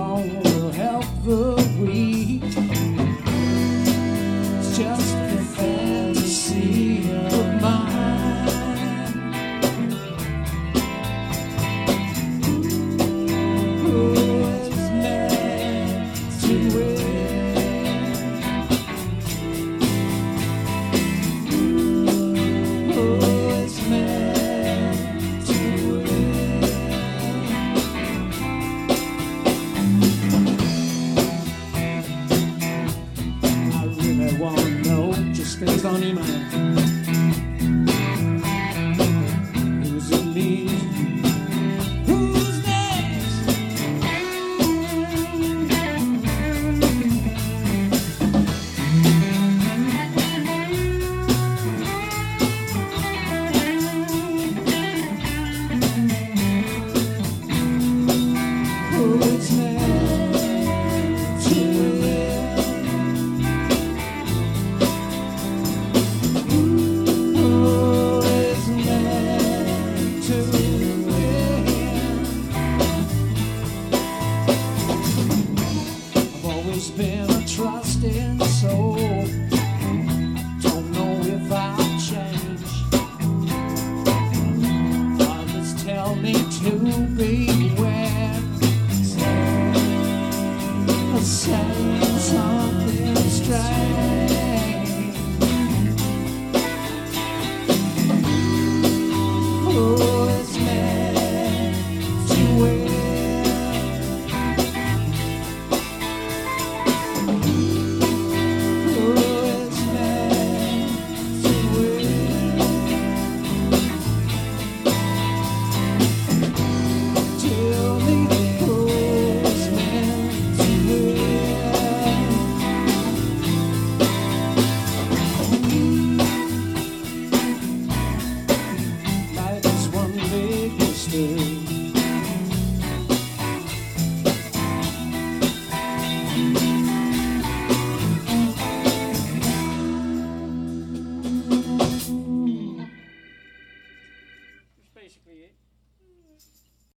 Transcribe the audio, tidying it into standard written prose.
strong will help the weak. It's just a fantasy of mine. Who is meant to win? Who is meant to win? I really wanna know, just stays on your mind. Who's it me? Who's next? Who's meant to win? Who is meant to win? I've always been a trusting soul. Don't know if I'll change. Others tell me to beware. Saying something strange.